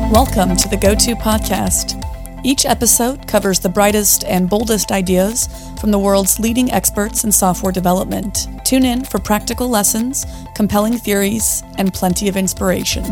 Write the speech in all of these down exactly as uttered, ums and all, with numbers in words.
Welcome to the Go-To Podcast. Each episode covers the brightest and boldest ideas from the world's leading experts in software development. Tune in for practical lessons, compelling theories, and plenty of inspiration.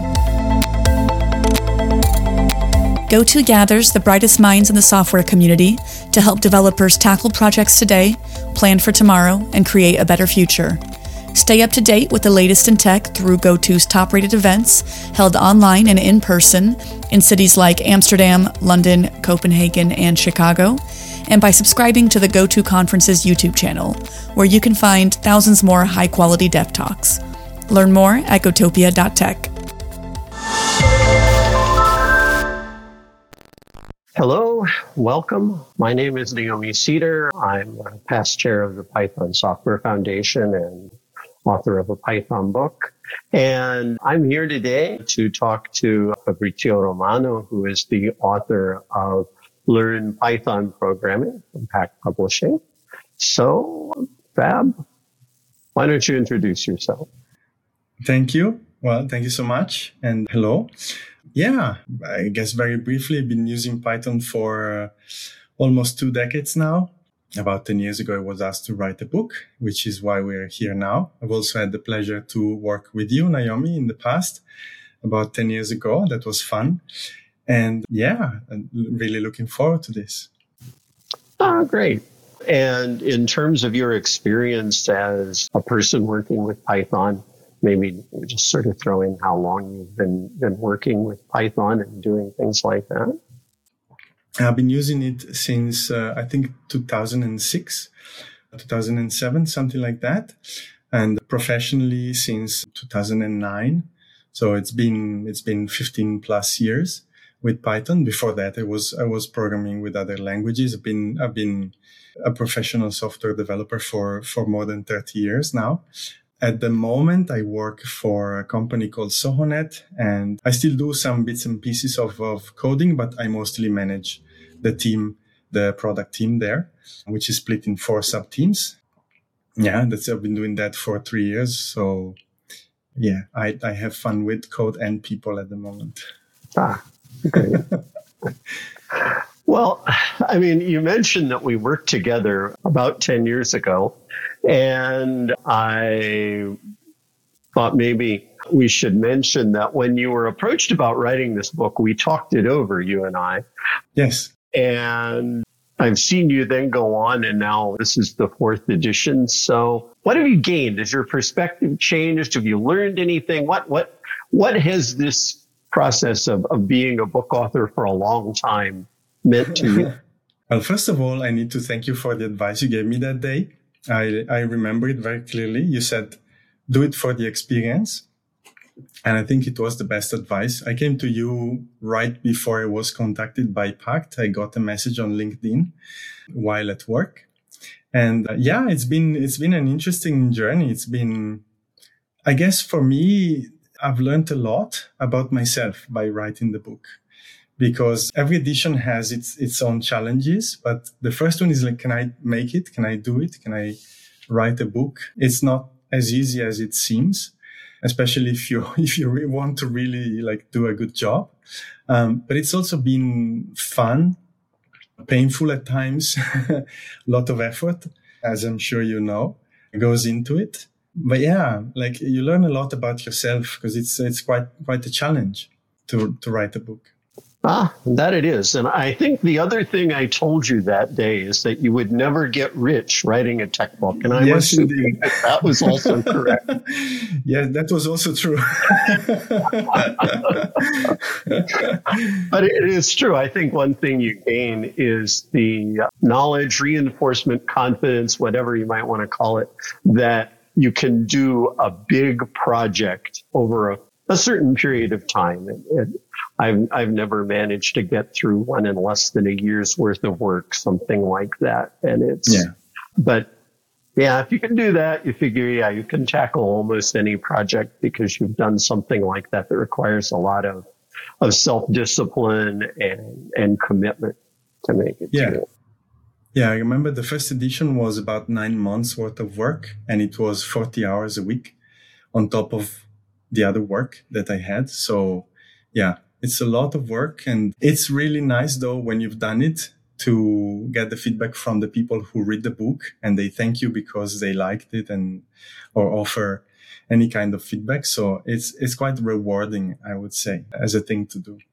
Go-To gathers the brightest minds in the software community to help developers tackle projects today, plan for tomorrow, and create a better future. Stay up to date with the latest in tech through Go-To's top-rated events held online and in person in cities like Amsterdam, London, Copenhagen, and Chicago, and by subscribing to the Go-To Conference's YouTube channel, where you can find thousands more high-quality dev talks. Learn more at gotopia dot tech. Hello, welcome. My name is Naomi Cedar. I'm a past chair of the Python Software Foundation and author of a Python book. And I'm here today to talk to Fabrizio Romano, who is the author of Learn Python Programming from Packt Publishing. So, Fab, why don't you introduce yourself? Thank you. Well, thank you so much. And hello. Yeah, I guess very briefly, I've been using Python for uh, almost two decades now. About ten years ago, I was asked to write a book, which is why we're here now. I've also had the pleasure to work with you, Naomi, in the past, about ten years ago. That was fun. And yeah, I'm really looking forward to this. Oh, great. And in terms of your experience as a person working with Python, maybe just sort of throw in how long you've been, been working with Python and doing things like that. I've been using it since, uh, I think, two thousand six, two thousand seven, something like that. And professionally since two thousand nine. So it's been, it's been fifteen plus years with Python. Before that, I was, I was programming with other languages. I've been, I've been a professional software developer for, for more than thirty years now. At the moment, I work for a company called SohoNet, and I still do some bits and pieces of, of coding, but I mostly manage the team, the product team there, which is split in four sub teams. Yeah, that's, I've been doing that for three years. So yeah, I, I have fun with code and people at the moment. Ah, great. Well, I mean, you mentioned that we worked together about ten years ago, and I thought maybe we should mention that when you were approached about writing this book, we talked it over, you and I. Yes. And I've seen you then go on, and now this is the fourth edition. So what have you gained? Has your perspective changed? Have you learned anything? What what what has this process of, of being a book author for a long time meant to you? Well, first of all, I need to thank you for the advice you gave me that day. I, I remember it very clearly. You said, do it for the experience. And I think it was the best advice. I came to you right before I was contacted by Packt. I got a message on LinkedIn while at work. And uh, yeah, it's been, it's been an interesting journey. It's been, I guess for me, I've learned a lot about myself by writing the book. Because every edition has its its own challenges. But the first one is like, can I make it? Can I do it? Can I write a book? It's not as easy as it seems, especially if you if you really want to really like do a good job. Um, but it's also been fun, painful at times, a lot of effort, as I'm sure you know, goes into it. But yeah, like you learn a lot about yourself because it's it's quite quite a challenge to to write a book. Ah, that it is. And I think the other thing I told you that day is that you would never get rich writing a tech book. And I yes, must think that, that was also correct. Yeah, that was also true. But it is true. I think one thing you gain is the knowledge, reinforcement, confidence, whatever you might want to call it, that you can do a big project over a, a certain period of time. And, and I've, I've never managed to get through one in less than a year's worth of work, something like that. And it's, yeah. But yeah, if you can do that, you figure, yeah, you can tackle almost any project because you've done something like that that requires a lot of, of self-discipline and, and commitment to make it yeah. through. Yeah, I remember the first edition was about nine months worth of work, and it was forty hours a week on top of the other work that I had. So yeah, It's a lot of work, and it's really nice though when you've done it to get the feedback from the people who read the book and they thank you because they liked it and or offer any kind of feedback. So it's it's quite rewarding, I would say, as a thing to do.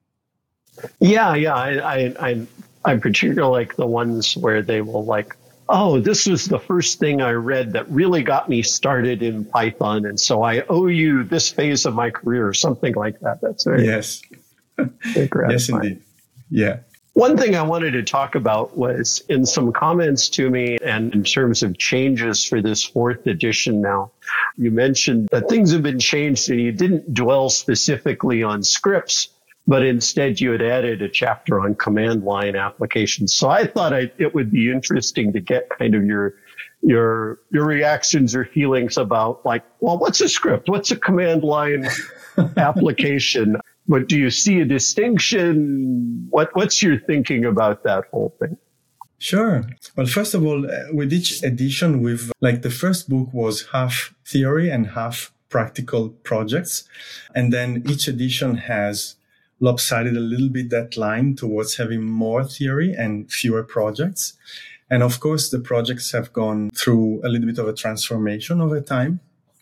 Yeah, yeah. I I I, I particularly like the ones where they will like, oh, this was the first thing I read that really got me started in Python, and so I owe you this phase of my career or something like that. That's very yes, very gratifying. Yes, indeed. Yeah. One thing I wanted to talk about was in some comments to me and in terms of changes for this fourth edition now, you mentioned that things have been changed and you didn't dwell specifically on scripts, but instead you had added a chapter on command line applications. So I thought I, it would be interesting to get kind of your your your reactions or feelings about like, well, what's a script? What's a command line application? But do you see a distinction? What What's your thinking about that whole thing? Sure. Well, first of all, with each edition, we've like the first book was half theory and half practical projects. And then each edition has lopsided a little bit that line towards having more theory and fewer projects. And of course, the projects have gone through a little bit of a transformation over time.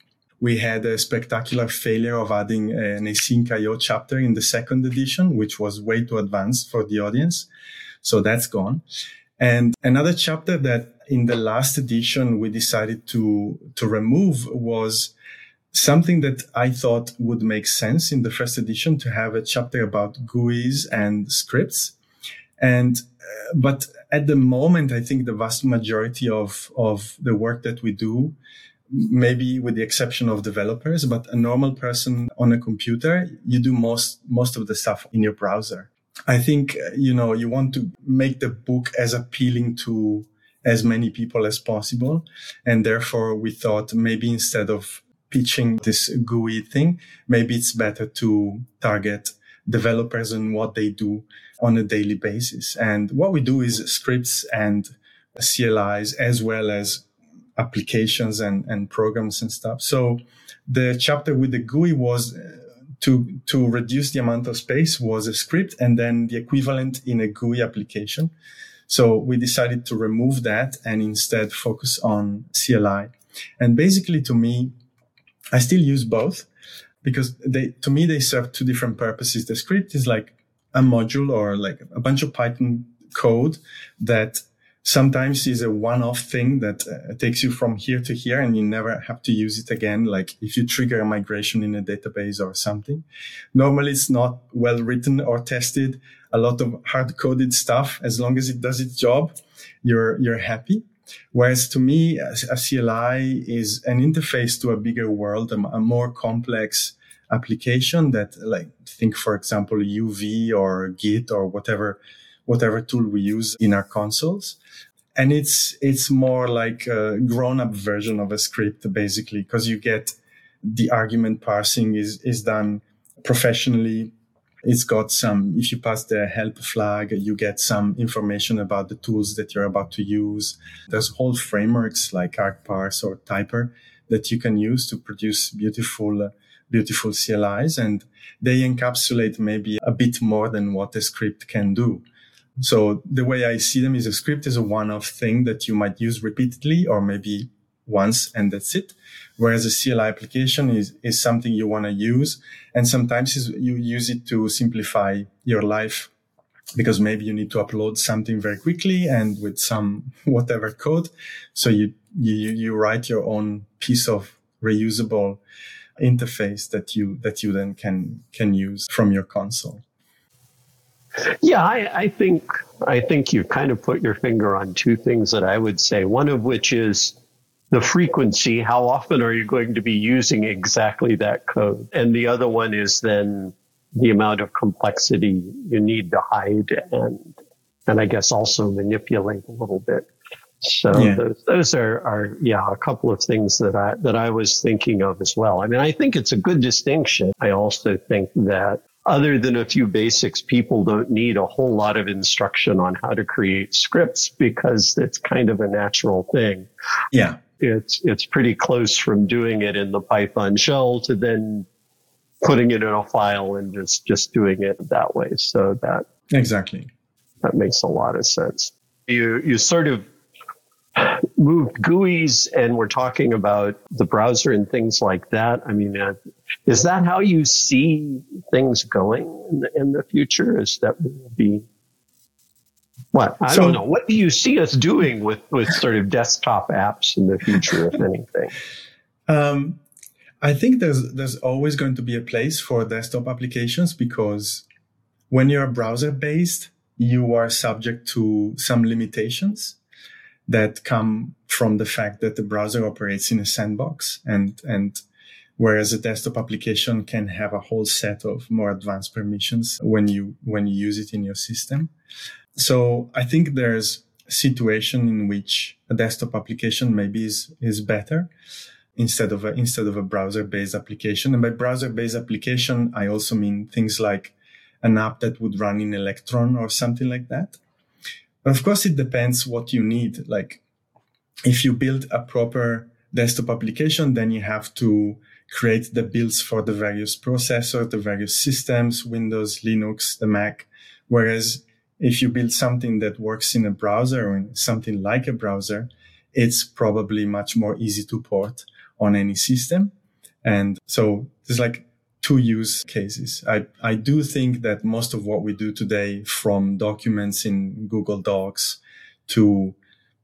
We had a spectacular failure of adding an async I O chapter in the second edition, which was way too advanced for the audience. So that's gone. And another chapter that in the last edition we decided to, to remove was something that I thought would make sense in the first edition, to have a chapter about G U Is and scripts. And, uh, but at the moment, I think the vast majority of, of the work that we do, maybe with the exception of developers, but a normal person on a computer, you do most, most of the stuff in your browser. I think, you know, you want to make the book as appealing to as many people as possible. And therefore we thought maybe instead of pitching this G U I thing, maybe it's better to target developers and what they do on a daily basis. And what we do is scripts and C L Is as well as applications and, and programs and stuff. So the chapter with the G U I was uh, to, to reduce the amount of space was a script and then the equivalent in a G U I application. So we decided to remove that and instead focus on C L I. And basically to me, I still use both because they, to me, they serve two different purposes. The script is like a module or like a bunch of Python code that sometimes is a one-off thing that uh, takes you from here to here and you never have to use it again. Like if you trigger a migration in a database or something, normally it's not well written or tested. A lot of hard coded stuff. As long as it does its job, you're, you're happy. Whereas to me, a, a C L I is an interface to a bigger world, a, a more complex application that like think, for example, U V or Git or whatever whatever tool we use in our consoles. And it's, it's more like a grown up version of a script, basically, because you get the argument parsing is, is done professionally. It's got some, if you pass the help flag, you get some information about the tools that you're about to use. There's whole frameworks like ArcParse or Typer that you can use to produce beautiful, uh, beautiful C L Is. And they encapsulate maybe a bit more than what a script can do. So the way I see them is a script is a one-off thing that you might use repeatedly or maybe once and that's it. Whereas a C L I application is, is something you want to use. And sometimes is, you use it to simplify your life because maybe you need to upload something very quickly and with some whatever code. So you, you, you write your own piece of reusable interface that you, that you then can, can use from your console. Yeah, I, I think I think you kind of put your finger on two things that I would say. One of which is the frequency. How often are you going to be using exactly that code? And the other one is then the amount of complexity you need to hide and and I guess also manipulate a little bit. So yeah. those, those are, are yeah a couple of things that I that I was thinking of as well. I mean, I think it's a good distinction. I also think that other than a few basics, people don't need a whole lot of instruction on how to create scripts because it's kind of a natural thing. Yeah. It's, it's pretty close from doing it in the Python shell to then putting it in a file and just, just doing it that way. So that exactly that makes a lot of sense. You you sort of moved G U Is, and we're talking about the browser and things like that. I mean, uh, is that how you see things going in the, in the future? Is that will be what? I so, don't know. What do you see us doing with, with sort of desktop apps in the future, if anything? Um, I think there's there's always going to be a place for desktop applications, because when you're browser based, you are subject to some limitations that come from the fact that the browser operates in a sandbox, and and whereas a desktop application can have a whole set of more advanced permissions when you when you use it in your system. So I think there's a situation in which a desktop application maybe is is better instead of a, instead of a browser-based application. And by browser-based application, I also mean things like an app that would run in Electron or something like that. But of course, it depends what you need. Like, if you build a proper desktop application, then you have to create the builds for the various processors, the various systems, Windows, Linux, the Mac. Whereas if you build something that works in a browser or in something like a browser, it's probably much more easy to port on any system. And so there's like two use cases. I, I do think that most of what we do today, from documents in Google Docs to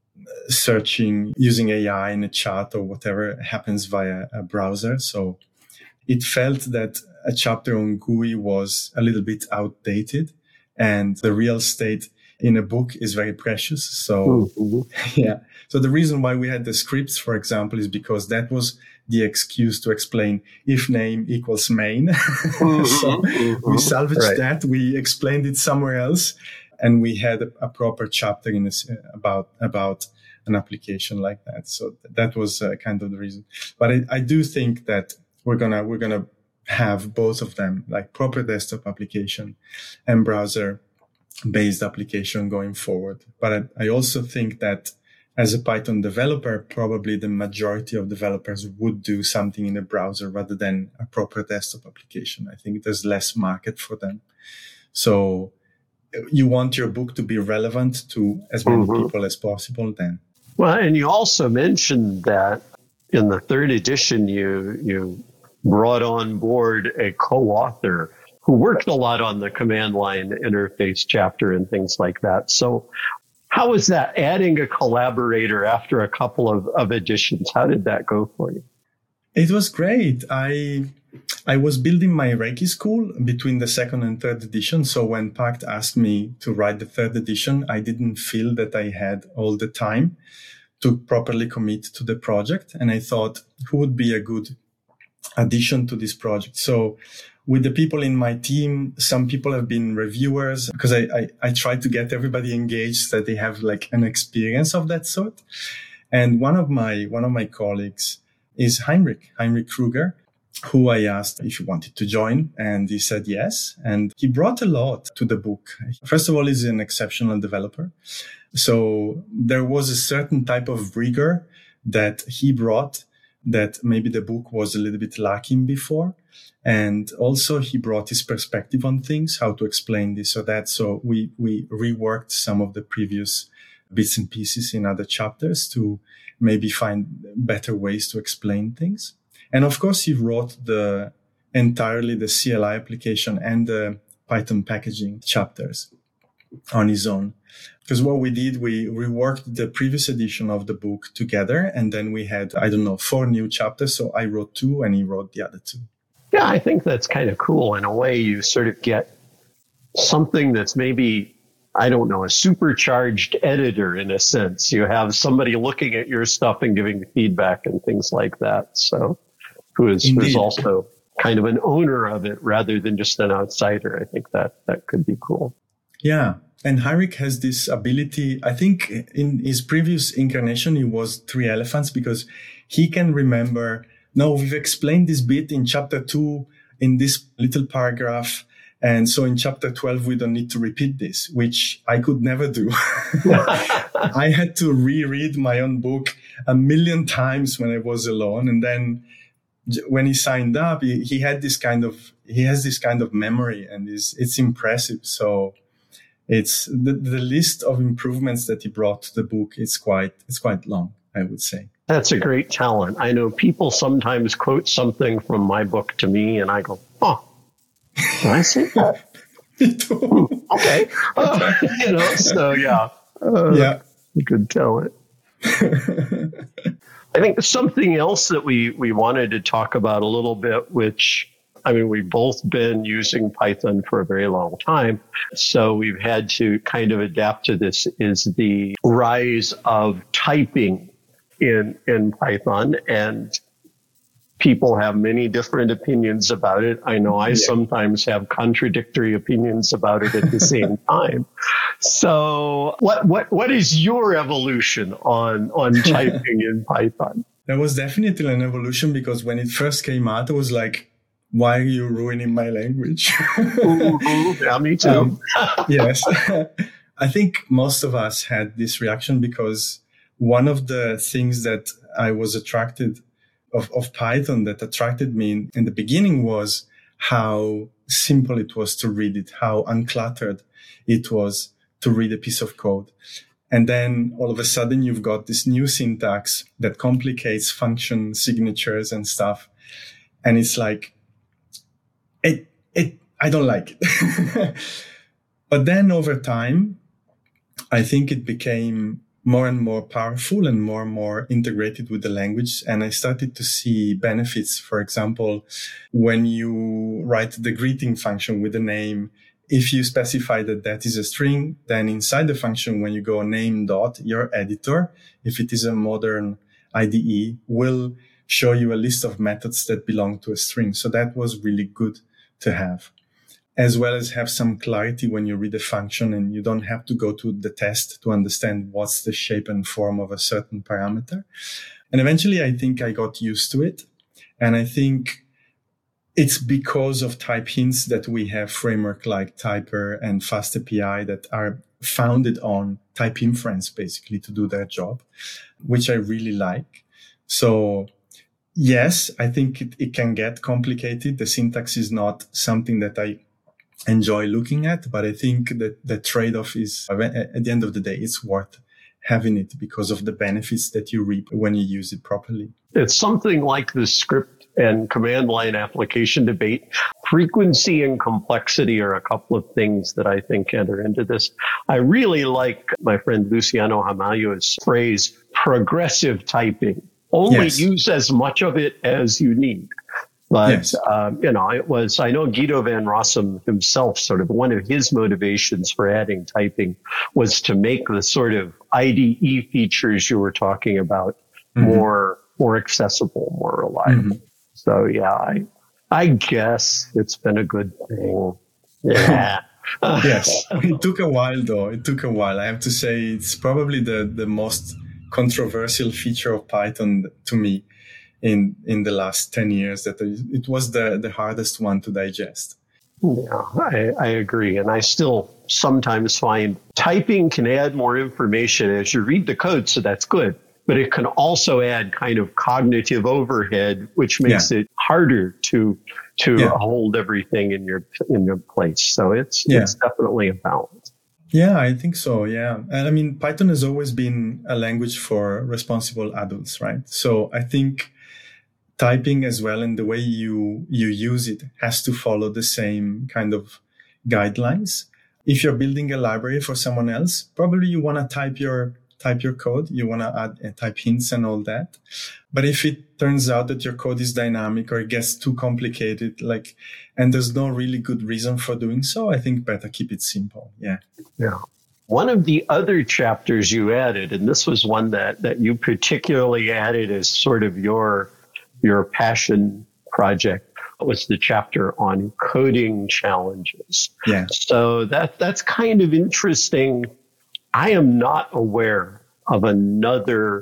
searching using A I in a chat or whatever, happens via a browser. So it felt that a chapter on G U I was a little bit outdated, and the real estate in a book is very precious. So mm-hmm. yeah. So the reason why we had the scripts, for example, is because that was the excuse to explain if name equals main. Mm-hmm. So mm-hmm. we salvaged right. that. We explained it somewhere else, and we had a, a proper chapter in this, uh, about about an application like that. So that was uh, kind of the reason. But I, I do think that we're gonna we're gonna have both of them, like proper desktop application and browser based application going forward. But I, I also think that as a Python developer, probably the majority of developers would do something in a browser rather than a proper desktop application. I think there's less market for them. So you want your book to be relevant to as many mm-hmm. people as possible then. Well, and you also mentioned that in the third edition, you, you brought on board a co-author who worked a lot on the command line interface chapter and things like that. So how was that, adding a collaborator after a couple of, of editions? How did that go for you? It was great. I I was building my Reiki school between the second and third edition. So when Pact asked me to write the third edition, I didn't feel that I had all the time to properly commit to the project. And I thought, who would be a good addition to this project? So with the people in my team, some people have been reviewers, because I, I, I try to get everybody engaged, that they have like an experience of that sort. And one of my, one of my colleagues is Heinrich, Heinrich Kruger, who I asked if he wanted to join, and he said yes. And he brought a lot to the book. First of all, he's an exceptional developer. So there was a certain type of rigor that he brought that maybe the book was a little bit lacking before. And also he brought his perspective on things, how to explain this or that. So we, we reworked some of the previous bits and pieces in other chapters to maybe find better ways to explain things. And of course, he wrote the entirely the C L I application and the Python packaging chapters on his own. Because what we did, we reworked the previous edition of the book together. And then we had, I don't know, four new chapters. So I wrote two and he wrote the other two. Yeah, I think that's kind of cool. In a way, you sort of get something that's maybe, I don't know, a supercharged editor in a sense. You have somebody looking at your stuff and giving feedback and things like that. So who is, who is also kind of an owner of it rather than just an outsider. I think that that could be cool. Yeah. And Heinrich has this ability. I think in his previous incarnation, he was Three Elephants, because he can remember, no, we've explained this bit in chapter two in this little paragraph. And so in chapter twelve, we don't need to repeat this, which I could never do. I had to reread my own book a million times when I was alone. And then when he signed up, he, he had this kind of, he has this kind of memory, and is it's impressive. So it's the, the list of improvements that he brought to the book. It's quite, it's quite long, I would say. That's a great talent. I know people sometimes quote something from my book to me, and I go, oh, did I say that? Me too. Okay. Uh, you know, so yeah. Uh, yeah. Good talent. I think something else that we, we wanted to talk about a little bit, which, I mean, we've both been using Python for a very long time, so we've had to kind of adapt to this, is the rise of typing in, in Python. And people have many different opinions about it. I know I yeah. sometimes have contradictory opinions about it at the same time. So what, what, what is your evolution on, on typing in Python? There was definitely an evolution, because when it first came out, I was like, why are you ruining my language? Ooh, yeah, me too. Um, yes. I think most of us had this reaction, because one of the things that I was attracted Of, of Python that attracted me in, in the beginning was how simple it was to read it, how uncluttered it was to read a piece of code. And then all of a sudden you've got this new syntax that complicates function signatures and stuff. And it's like, it, it, I don't like it. But then over time, I think it became more and more powerful and more and more integrated with the language. And I started to see benefits. For example, when you write the greeting function with a name, if you specify that that is a string, then inside the function, when you go name dot, your editor, if it is a modern I D E, will show you a list of methods that belong to a string. So that was really good to have, as well as have some clarity when you read a function, and you don't have to go to the test to understand what's the shape and form of a certain parameter. And eventually, I think I got used to it. And I think it's because of type hints that we have framework like Typer and FastAPI that are founded on type inference, basically, to do their job, which I really like. So yes, I think it, it can get complicated. The syntax is not something that I enjoy looking at, but I think that the trade-off is, at the end of the day, it's worth having it because of the benefits that you reap when you use it properly. It's something like the script and command line application debate. Frequency and complexity are a couple of things that I think enter into this. I really like my friend Luciano Hamayo's phrase, progressive typing. Only yes. use as much of it as you need. But, yes. um, you know, it was, I know Guido van Rossum himself, sort of one of his motivations for adding typing was to make the sort of I D E features you were talking about mm-hmm. more, more accessible, more reliable. Mm-hmm. So, yeah, I, I guess it's been a good thing. Yeah. Yes. It took a while, though. It took a while. I have to say it's probably the, the most controversial feature of Python to me. in in the last ten years, that it was the, the hardest one to digest. Yeah, I, I agree. And I still sometimes find typing can add more information as you read the code, so that's good. But it can also add kind of cognitive overhead, which makes yeah. it harder to to yeah. hold everything in your in your place. So it's yeah. it's definitely a balance. Yeah, I think so. Yeah. And I mean, Python has always been a language for responsible adults, right? So I think typing as well, and the way you, you use it has to follow the same kind of guidelines. If you're building a library for someone else, probably you want to type your, type your code. You want to add uh, type hints and all that. But if it turns out that your code is dynamic or it gets too complicated, like, and there's no really good reason for doing so, I think better keep it simple. Yeah. Yeah. One of the other chapters you added, and this was one that, that you particularly added as sort of your, your passion project, was the chapter on coding challenges. Yeah. So that, that's kind of interesting. I am not aware of another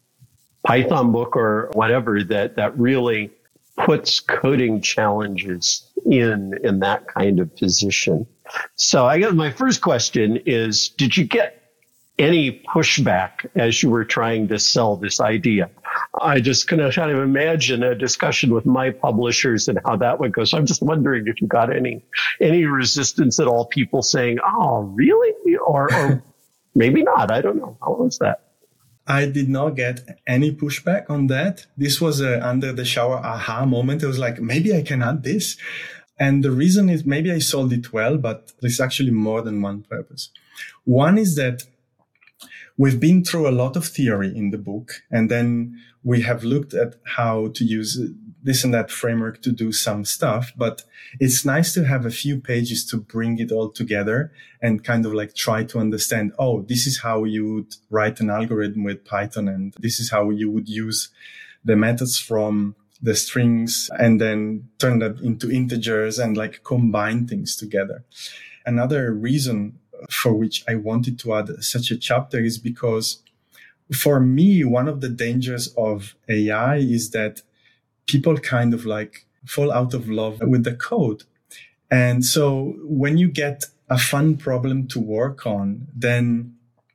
Python book or whatever that, that really puts coding challenges in, in that kind of position. So I guess my first question is, did you get any pushback as you were trying to sell this idea? I just kind of kind of imagine a discussion with my publishers and how that would go. So I'm just wondering if you got any any resistance at all, people saying, oh, really? Or, or maybe not. I don't know. How was that? I did not get any pushback on that. This was a under the shower aha moment. I was like, maybe I can add this. And the reason is maybe I sold it well, but there's actually more than one purpose. One is that we've been through a lot of theory in the book, and then we have looked at how to use this and that framework to do some stuff. But it's nice to have a few pages to bring it all together and kind of like try to understand, oh, this is how you would write an algorithm with Python, and this is how you would use the methods from the strings and then turn that into integers and like combine things together. Another reason for which I wanted to add such a chapter is because for me, one of the dangers of A I is that people kind of like fall out of love with the code. And so when you get a fun problem to work on, then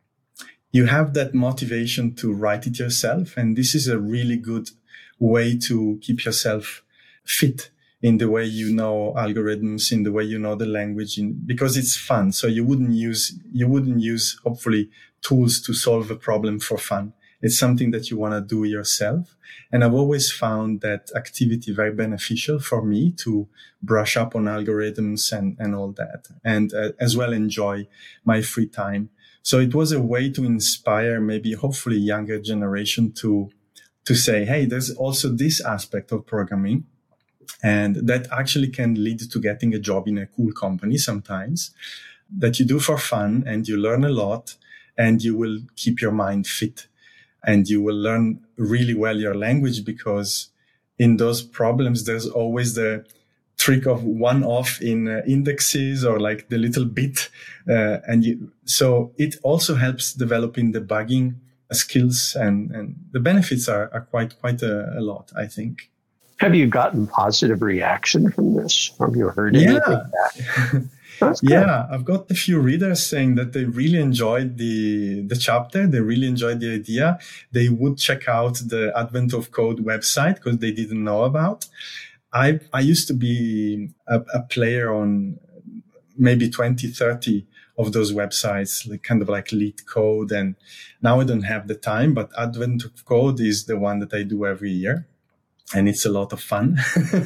you have that motivation to write it yourself. And this is a really good way to keep yourself fit in the way you know algorithms, in the way you know the language, in, because it's fun. So you wouldn't use, you wouldn't use, hopefully, tools to solve a problem for fun. It's something that you want to do yourself. And I've always found that activity very beneficial for me to brush up on algorithms and, and all that, and uh, as well enjoy my free time. So it was a way to inspire maybe hopefully younger generation to to say, hey, there's also this aspect of programming, and that actually can lead to getting a job in a cool company sometimes that you do for fun, and you learn a lot, and you will keep your mind fit, and you will learn really well your language, because in those problems, there's always the trick of one off in uh, indexes or like the little bit. Uh, and you, so it also helps developing debugging skills, and, and the benefits are, are quite, quite a, a lot, I think. Have you gotten positive reaction from this? Have you heard anything yeah. back? Yeah, I've got a few readers saying that they really enjoyed the the chapter. They really enjoyed the idea. They would check out the Advent of Code website because they didn't know about. I I used to be a, a player on maybe twenty, thirty of those websites, like kind of like Lead Code. And now I don't have the time, but Advent of Code is the one that I do every year. And it's a lot of fun.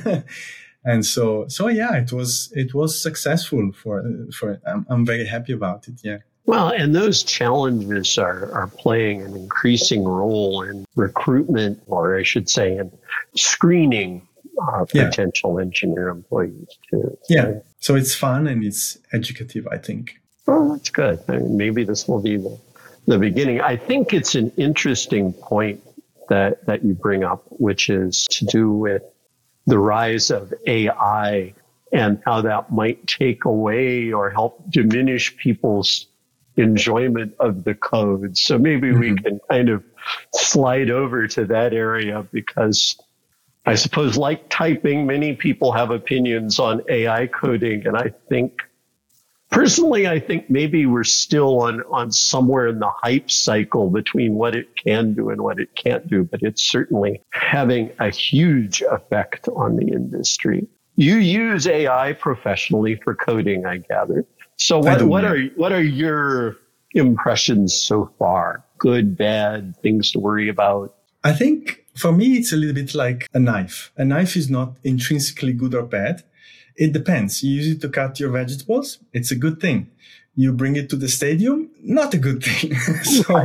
And so, so yeah, it was, it was successful for, for, I'm, I'm very happy about it. Yeah. Well, and those challenges are, are playing an increasing role in recruitment, or I should say in screening uh, potential yeah. engineer employees too. So, yeah. So it's fun and it's educative, I think. Well, that's good. I mean, maybe this will be the, the beginning. I think it's an interesting point that, that you bring up, which is to do with the rise of A I and how that might take away or help diminish people's enjoyment of the code. So maybe mm-hmm. we can kind of slide over to that area, because I suppose, like typing, many people have opinions on A I coding. And I think, personally, I think maybe we're still on, on somewhere in the hype cycle between what it can do and what it can't do, but it's certainly having a huge effect on the industry. You use A I professionally for coding, I gather. So what, what are, what are your impressions so far? Good, bad, things to worry about? I think for me, it's a little bit like a knife. A knife is not intrinsically good or bad. It depends. You use it to cut your vegetables. It's a good thing. You bring it to the stadium. Not a good thing. So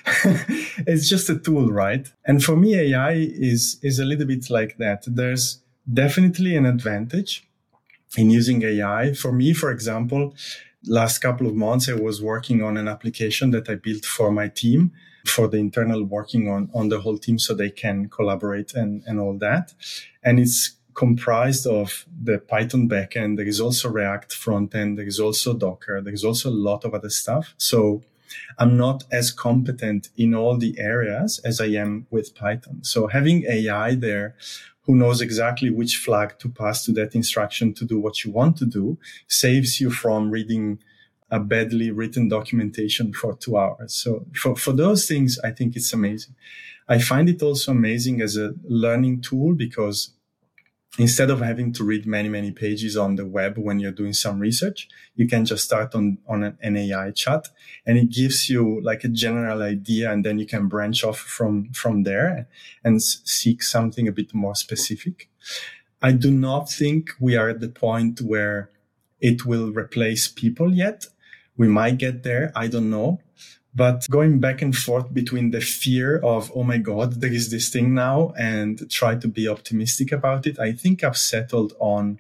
it's just a tool, right? And for me, A I is, is a little bit like that. There's definitely an advantage in using A I. For me, for example, last couple of months, I was working on an application that I built for my team, for the internal working on, on the whole team so they can collaborate and, and all that. And it's comprised of the Python backend. There is also React frontend. There is also Docker. There is also a lot of other stuff. So I'm not as competent in all the areas as I am with Python. So having A I there who knows exactly which flag to pass to that instruction to do what you want to do saves you from reading a badly written documentation for two hours. So for, for those things, I think it's amazing. I find it also amazing as a learning tool because instead of having to read many, many pages on the web when you're doing some research, you can just start on, on an, an A I chat, and it gives you like a general idea, and then you can branch off from, from there and s- seek something a bit more specific. I do not think we are at the point where it will replace people yet. We might get there. I don't know. But going back and forth between the fear of, oh my God, there is this thing now, and try to be optimistic about it, I think I've settled on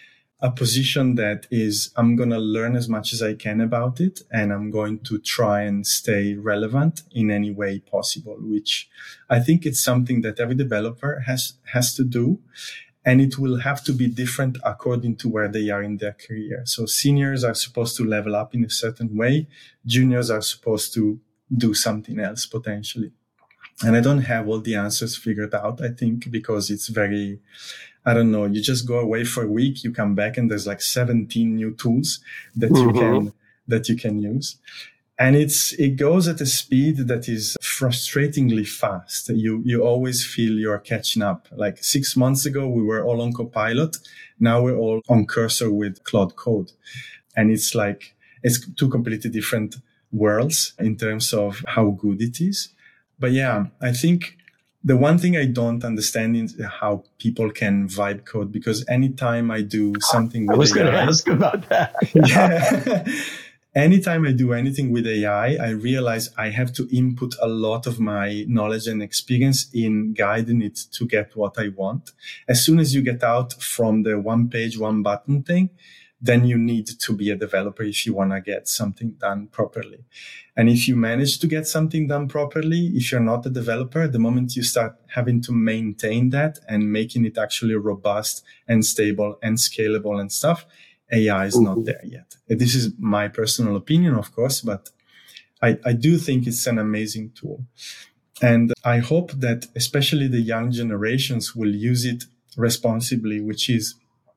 a position that is, I'm going to learn as much as I can about it, and I'm going to try and stay relevant in any way possible, which I think it's something that every developer has, has to do. And it will have to be different according to where they are in their career. So seniors are supposed to level up in a certain way. Juniors are supposed to do something else potentially. And I don't have all the answers figured out, I think, because it's very, I don't know, you just go away for a week, you come back and there's like seventeen new tools that mm-hmm. you can, that you can use. And it's, it goes at a speed that is frustratingly fast. You, you always feel you're catching up. Like six months ago, we were all on Copilot. Now we're all on Cursor with Claude Code. And it's like, it's two completely different worlds in terms of how good it is. But yeah, I think the one thing I don't understand is how people can vibe code, because anytime I do something with I was A I, going to ask about that. yeah. Anytime I do anything with A I, I realize I have to input a lot of my knowledge and experience in guiding it to get what I want. As soon as you get out from the one page, one button thing, then you need to be a developer if you want to get something done properly. And if you manage to get something done properly, if you're not a developer, the moment you start having to maintain that and making it actually robust and stable and scalable and stuff, A I is not there yet. This is my personal opinion, of course, but I, I do think it's an amazing tool. And I hope that especially the young generations will use it responsibly, which is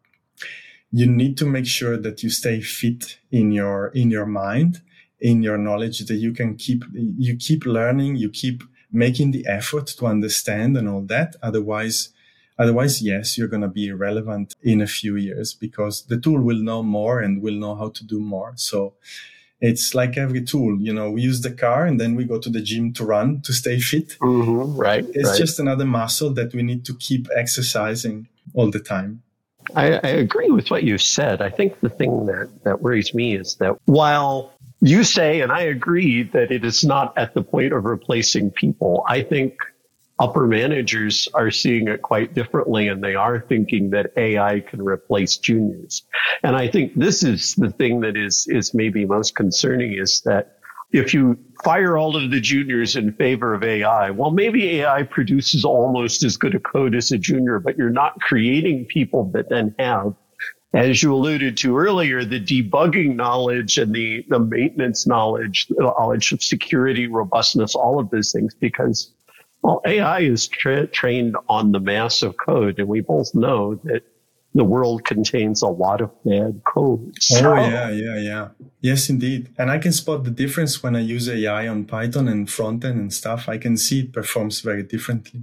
you need to make sure that you stay fit in your, in your mind, in your knowledge, that you can keep, you keep learning, you keep making the effort to understand and all that. Otherwise, Otherwise, yes, you're going to be irrelevant in a few years because the tool will know more and will know how to do more. So it's like every tool, you know, we use the car and then we go to the gym to run to stay fit. Mm-hmm, right. It's right. just another muscle that we need to keep exercising all the time. I, I agree with what you said. I think the thing that, that worries me is that while you say, and I agree, that it is not at the point of replacing people, I think upper managers are seeing it quite differently, and they are thinking that A I can replace juniors. And I think this is the thing that is, is maybe most concerning, is that if you fire all of the juniors in favor of A I, well, maybe A I produces almost as good a code as a junior, but you're not creating people that then have, as you alluded to earlier, the debugging knowledge and the, the maintenance knowledge, the knowledge of security, robustness, all of those things, because well, A I is tra- trained on the mass of code, and we both know that the world contains a lot of bad code. So. Oh, yeah, yeah, yeah. Yes, indeed. And I can spot the difference when I use A I on Python and front end and stuff. I can see it performs very differently.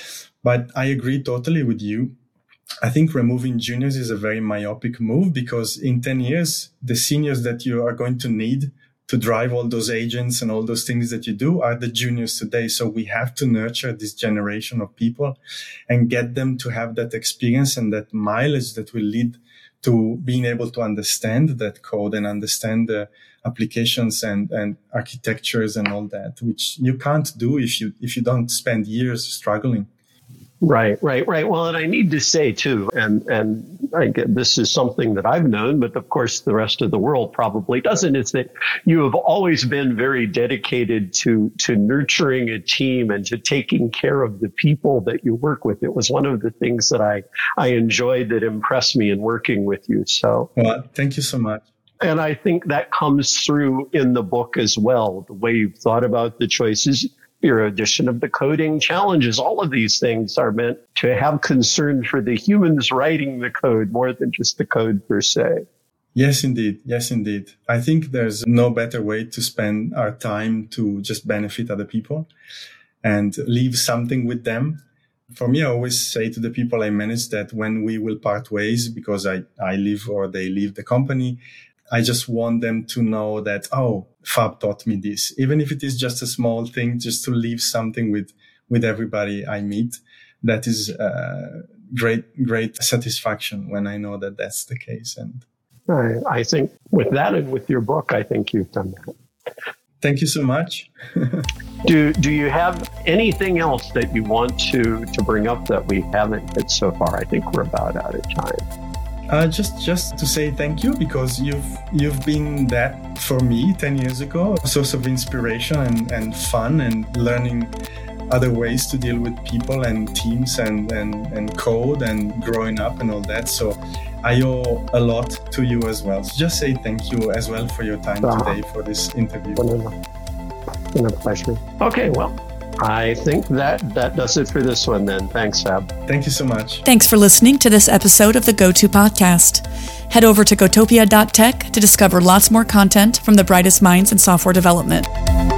But I agree totally with you. I think removing juniors is a very myopic move, because in ten years, the seniors that you are going to need to drive all those agents and all those things that you do are the juniors today. So we have to nurture this generation of people and get them to have that experience and that mileage that will lead to being able to understand that code and understand the applications and, and architectures and all that, which you can't do if you, if you don't spend years struggling. Right, right, right. Well, and I need to say too, and and I get, this is something that I've known, but of course the rest of the world probably doesn't, is that you have always been very dedicated to to nurturing a team and to taking care of the people that you work with. It was one of the things that I I enjoyed, that impressed me in working with you. So, well, thank you so much. And I think that comes through in the book as well, the way you've thought about the choices. Your edition of the coding challenges, all of these things are meant to have concern for the humans writing the code more than just the code per se. Yes, indeed. Yes, indeed. I think there's no better way to spend our time to just benefit other people. and leave something with them. For me, I always say to the people I manage that when we will part ways, because I, I leave or they leave the company, I just want them to know that, oh, Fab taught me this. Even if it is just a small thing, just to leave something with, with everybody I meet. That is uh, great, great satisfaction when I know that that's the case. And I, I think with that and with your book, I think you've done that. Thank you so much. do do you have anything else that you want to, to bring up that we haven't hit so far? I think we're about out of time. Uh, just just to say thank you, because you've you've been that for me ten years ago, a source of inspiration and, and fun and learning other ways to deal with people and teams and, and, and code and growing up and all that. So I owe a lot to you as well. So just say thank you as well for your time uh-huh. today for this interview. It's been a pleasure. Okay, well, I think that, that does it for this one then. Thanks, Fab. Thank you so much. Thanks for listening to this episode of the GoTo Podcast. Head over to gotopia dot tech to discover lots more content from the brightest minds in software development.